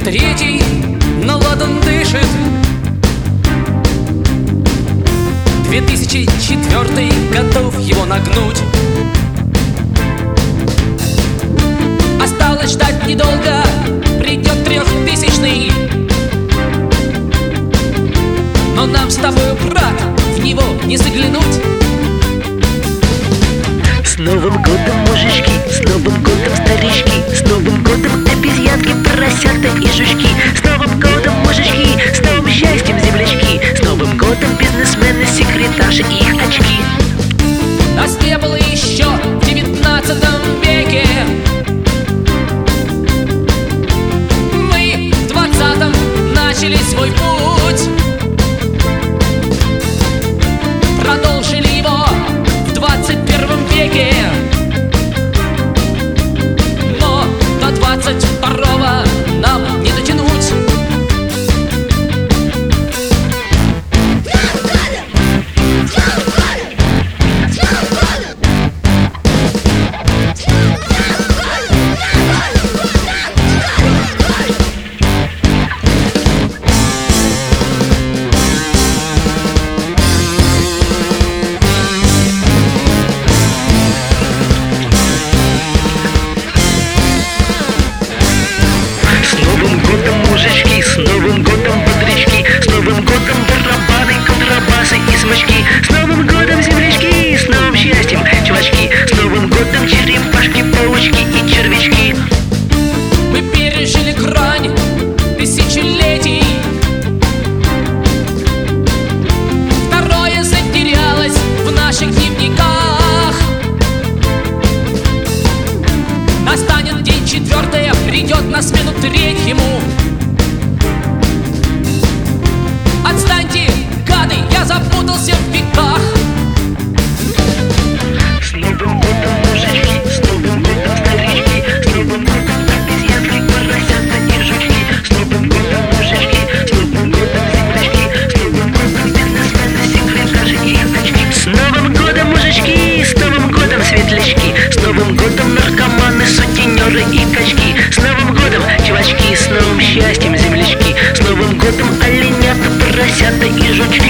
Третий на ладан дышит. 2004 готов его нагнуть. Осталось ждать недолго, придет 3000-й. Но нам с тобой, брат, в него не заглянуть. С Новым годом, мужички, с Новым годом, старички, с Новым годом, обезьянки, поросята и жучки. С Новым годом, мужички, с новым счастьем, землячки. С Новым годом, бизнесмены, секретарши и их очки. Нас не было еще в 19 веке. Мы в 20-м начали свой путь. Продолжили его в 21 веке. Но до 22-го нам не дотянуть. С Новым годом, бодрячки, с Новым годом, барабаны, контрабасы и смычки. С Новым годом, землячки, с новым счастьем, чувачки. С Новым годом, черепашки, паучки и червячки. Мы пережили грань тысячелетий. Второе затерялось в наших дневниках. Настанет день 4, придет на смену 3-му. Отстаньте, гады, я запутался в веках. С Новым годом, мужички, с Новым годом, старички, с Новым годом, обезьянки, поросята и жучки. С Новым годом, мужички, с Новым годом, землячки, с Новым годом, бизнесмены, секретарши и их очки. С Новым годом, мужички, с Новым годом, светлячки, с Новым годом, наркоманы, сутенеры и качки. С Новым годом, чувачки, с новым счастьем, землячки. С Новым годом, оленята, поросята и жучки.